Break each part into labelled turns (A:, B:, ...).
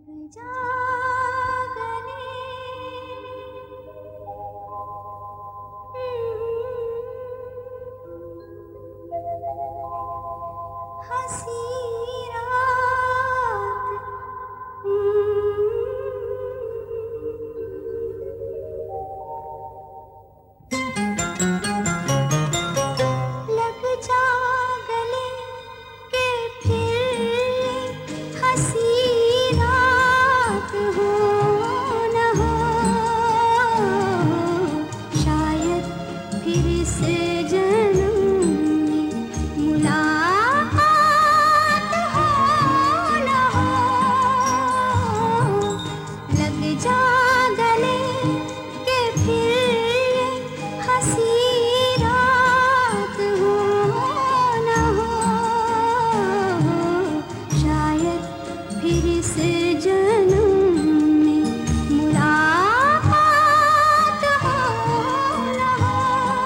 A: जा गले हंसी रात लग जा गले के फिर हंसी रात हो न हो शायद फिर से जन्म में मुलाकात हो न हो लग जा गले के फिर हंसी रात हो न हो शायद फिर से जन्म में मुलाकात हो न हो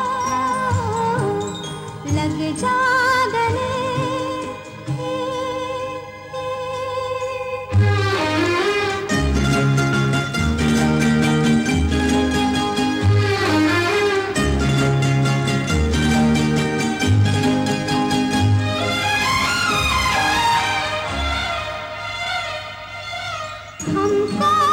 A: लग जा गले हमको